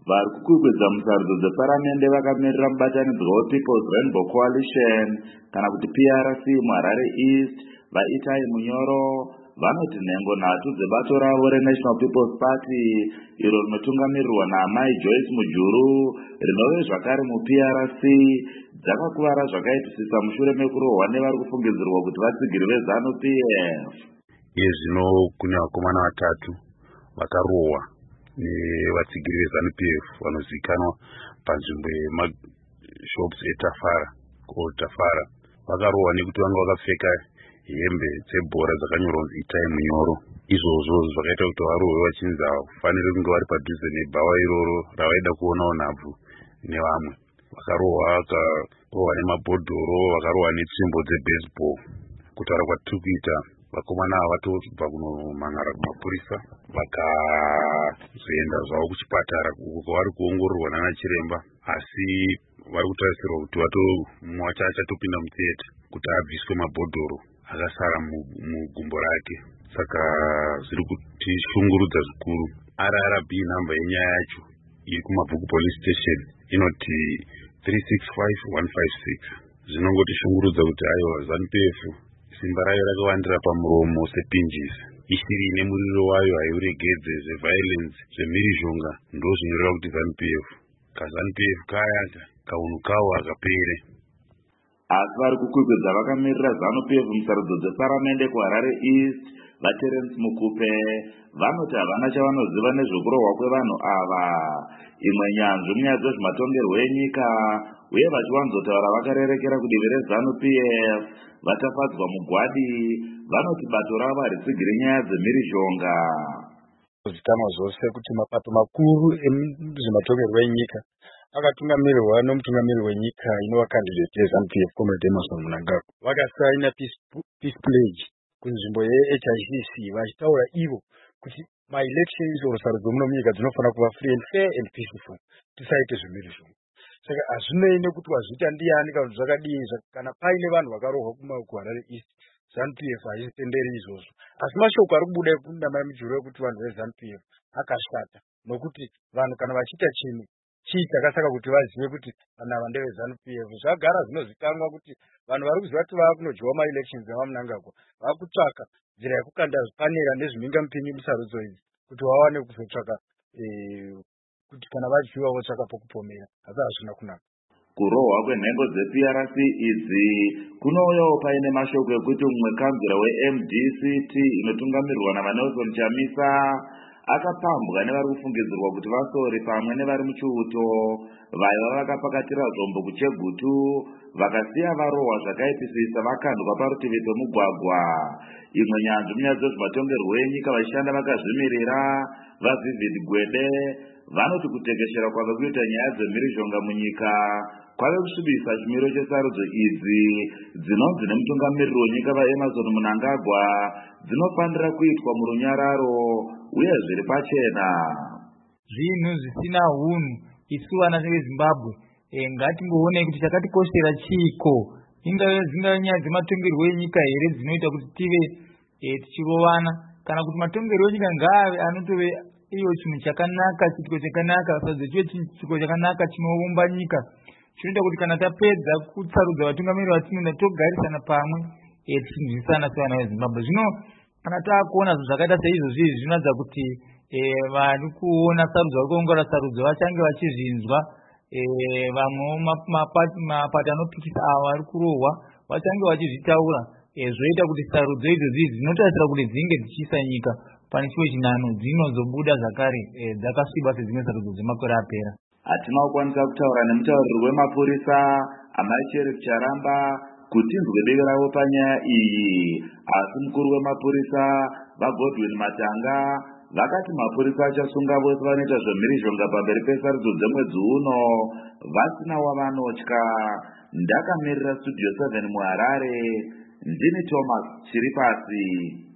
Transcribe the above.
vari kukwikwiza musarudzo dzeparamende vakamirira mubatanidzwa wePeople's Rainbow Coalition kana kuti PRC muHarare East vaItai Munyoro vanoti nhengo nhatu dzebato ravo reNational People's Party iro rinotungamirirwa naamai Joyce Mujuru rinove zvakare muPRC dzakakuvara zvakaipisisa mushure mekurohwa nevari kufungidzirwa kuti vatsigiri veZANU-PF. Iye zvino kune vakomana vatatu vakarohwa nevatsigiri veZANU-PF vanozivikanwa panzvimbo yemashops eTafara. Vakarohwa nekuti vanga vakapfeka hembe dzebhora dzakanyorwa kunzi Itai Munyoro. Izvozvo zvakaita kuti varohwe vachinzi havafaniri kunge vari padhuze nebhawa iroro ravaida kuonawo nhabvu nevamwe. Vakarohwa vakarohwa nemabhodhoro, vakarohwa netsvimbo dzebaseball. Kutaura kwatiri kuita vakomana ava vatobva kunomhan'ara kumapurisa vakazoenda zvavo kuchipatara uko kwavari kuongororwa nana chiremba, asi vari kutarisirwa kuti mumwe wacho achatopinda mutheatre kuti abviswe mabhodhoro akasara mugumbo rake. Saka zviri kutishungurudza zvikuru. RRB nhamba yenyaya yacho iri kuMabvuku Police Station inoti 365156. Zvinongotishungurudza kuti aiwa ZANU-PF simba rayo rakawandira pamuromo sepinjisi. Ishiri ine muriro wayo haiuregedze zveviolence zvemhirizhonga ndozvinoreva kuti ZANU-PF. KaZANU-PF kaya kaunhu kawo hakapere. Asi vari kukwikwidza vakamirira ZANU-PF musarudzo dzeparamende kuHarare East vaTerence Mukupe vanoti havana chavanoziva nezvekurohwa kwevanhu ava. Imwe nyanzvi munyaya dzezvematongerwo enyika uye vachiwanzotaura vakarerekera kudivi reZANU-PF vatafadzwa mugwadi vanoti bato ravo haritsigiri nyaya dzemhirizhonga. Zikanwa zvose kuti mapato makuru ezvematongerwo enyika akatungamirirwa nomutungamiri wenyika inova kandidate yeZANU-PF Comrade Emmerson Mnangagwa vakasaina peace pledge kunzvimbo yeHICC vachitaura ivo kuti maelections or sarudzo muno munyika dzinofanira kuva free and fair and peaceful, tisaite zvemhirizhonga. Saka hazvinei nekuti wazviita ndiani kana kuti zvakadii, kana paine vanhu vakarohwa kuHarare East ZANU-PF haizvitenderi izvozvo. Asi mashoko ari kubuda kunamai Mujuru ekuti vanhu veZANU-PF akashata, nokuti vanhu kana vachiita chinhu chakasaka kuti vazive kuti vanhu ava ndeveZANU-PF. Zvagara zvinozikanwa kuti vanhu vari kuziva kuti vava kunodyiwa maelections avaMnangagwa vava kutsvaka nzira yekukanda zvipanera nezvimingamupinyi musarudzo idzi kuti vawane kuzotsvaka kuti kana vadyiwa votsvaka pokupomera. Asi hazvina kunaka. Kurohwa kwenhengo dzePRC idzi kunouyawo paine mashoko ekuti mumwe kanzira weMDCT inotungamirirwa naVanelson Chamisa akapambwa nevari kufungidzirwa kuti vasori pamwe nevari muchiuto vaiva vakapakatira zvombo kuChegutu vakasiya varohwa zvakaipisisa vakandwa parutivi pemugwagwa. Imwe nyanzvi munyaya dzezvematongerwo enyika vachishanda vakazvimirira vaVivid Gwede vanoti kutekeshera kwave kuita nyaya dzemhirizhonga munyika kwave kusvibisa chimiro chesarudzo idzi dzinonzi nemutungamiriri wenyika vaEmmerson Mnangagwa dzinofanira kuitwa murunyararo uye zviri pachena. Zvinhu zvisina hunhu isu vana veZimbabwe ngatingoonei kuti chakatikoshera chiko, dzingave nyaya dzematongerwo enyika here dzinoita kuti tive tichirovana, kana kuti matongerwo enyika ngaave anotove iyo chinhu chakanaka, chitiko chakanaka, sazochive chitiko chakanaka chinoumba nyika, chinoita kuti kana tapedza kutsarudza vatungamiriri vatinoda togarisana pamwe tichinzwisana sevana veZimbabwe. Zvino kana taakuona zvakaita seizvozvi zvinoratidza kuti vari kuona sarudzo, vari kuongorora sarudzo vachange vachizvinzwa. Vamwewo mapato anopikisa ava vari kurohwa vachange vachizvitaura, zvoita kuti sarudzo idzodzi dzinotarisira kuti dzinge dzichiisa nyika pane chiwe chinano dzinozobuda zvakare dzakasviba sedzimwe sarudzo dzemakore apera. Hatina kukwanisa kutaura nemutauriri wemapurisa amai Sheriff Charamba kuti inzwe divi ravo panyaya iyi, asi mukuru wemapurisa vaGodwin Matanga vakati mapurisa achasunga vose vanoita zvemhirizhonga pamberi pesarudzo dzemwedzi uno vasina wavanotya. Ndakamirira Studio 7 muHarare, ndini Thomas Chiripasi.